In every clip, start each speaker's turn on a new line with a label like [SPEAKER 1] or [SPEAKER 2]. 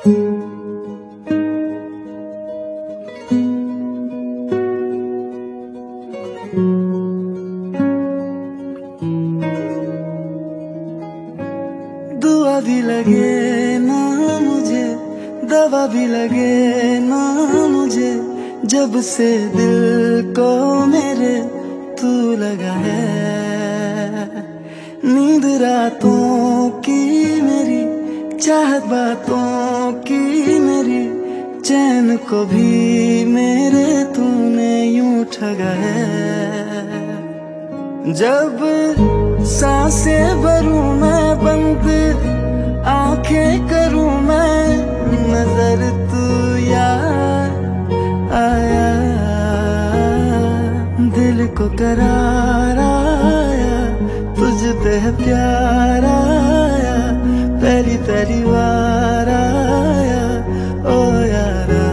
[SPEAKER 1] दुआ भी लगे ना मुझे, दवा भी लगे ना मुझे, जब से दिल को मेरे तू लगा है। नींद रातों की मेरी, चाहत बातों की मेरी, चैन को भी मेरे तूने यूं ठगा है। जब सांसें भरूं मैं बंद, आंखें करूं मैं, नजर तू यार आया। दिल को करार आया, तुझ पे है प्यार आया, पहली पहली बार आया ओ यारा।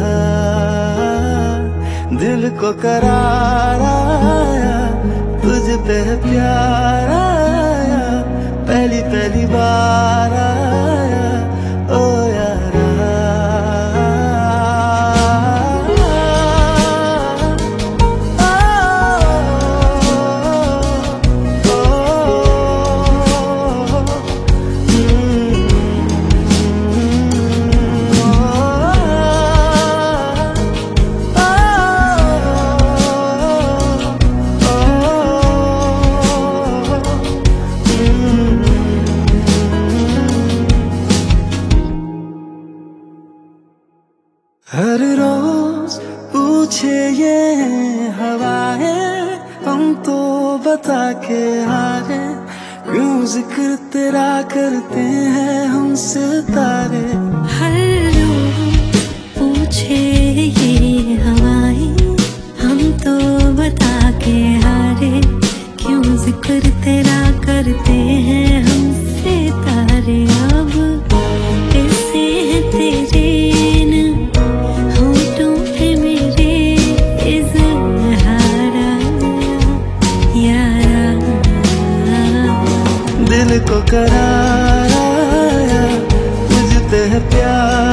[SPEAKER 1] दिल को करार आया, तुझ पे है प्यार आया, पहली पहली बार आया ओ यारा। हर रोज पूछे ये हवाएं, हम तो बता के हारे, क्यों जिक्र तेरा करते हैं हम सितारे।
[SPEAKER 2] हर रोज पूछे ये हवाएं, हम तो बता के हारे, क्यों जिक्र तेरा करते हैं हम सितारे। अब कैसे है तेरे
[SPEAKER 1] दिल को करार आया, तुझ पे है प्यार